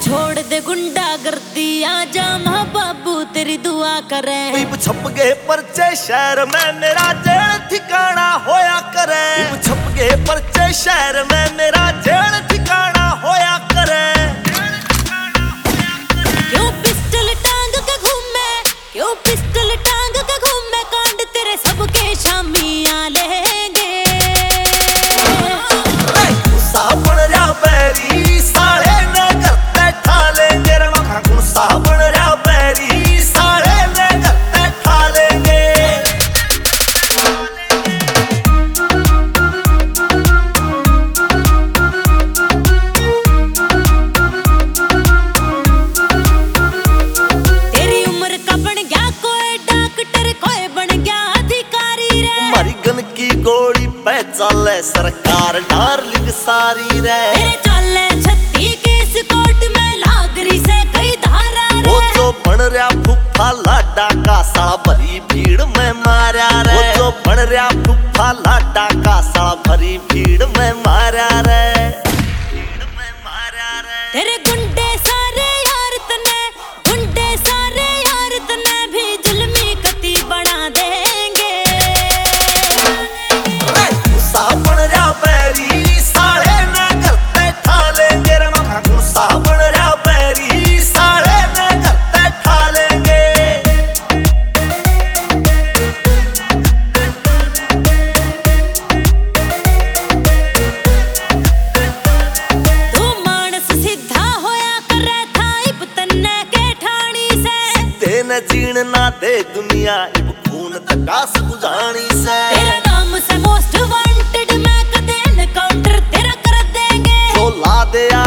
छोड़ दे गुंडा गर्दी, आजा माँ बाबू तेरी दुआ करे। छप गए परचे शहर में मेरा जेल ठिकाना होया करे। छप गए परचे शहर में मेरा जेल ठिकाना होया करे। क्यों पिस्टल टांग के घूमे, क्यों पिस्टल टांग के घूमे, कांड तेरे सबके शामी आ लेंगे। साबुन रा बैरी साले न करते ठा लेंगे रे मखा गुण। साबुन रा बैरी साले न करते ठा लेंगे। तेरी उम्र का बन गया कोई डॉक्टर, कोई बन गया अधिकारी रे। मारी गन की गोली पे चले सरकार डार्लिंग सारी रे। तेरे चले 36 केस कोर्ट में लागरी से कई धारा रे। वो जो बन रहा फुफा लाडा का साला भरी भीड़ में मारा रे। वो जो बन रहा फुफा लाडा का साला भरी भीड़ में मारा रे। तेरे गुंडे सारे यार तने, गुंडे सारे यार तने भी जुल्मी कती बना देंगे। साबुन रा बैरी साले न करते ठा लेंगे रे मखा गुण। साबुन रा बैरी साले न करते ठा लेंगे। तू मानस सीधा होया करे था इब तन्ने के ठाणी से। तेने जीण ना दे दुनिया इब खून तकास बुझानी से। तेरा नाम से मोस्ट वांटेड मैं कदे एनकाउंटर तेरा कर देंगे। जो ला दे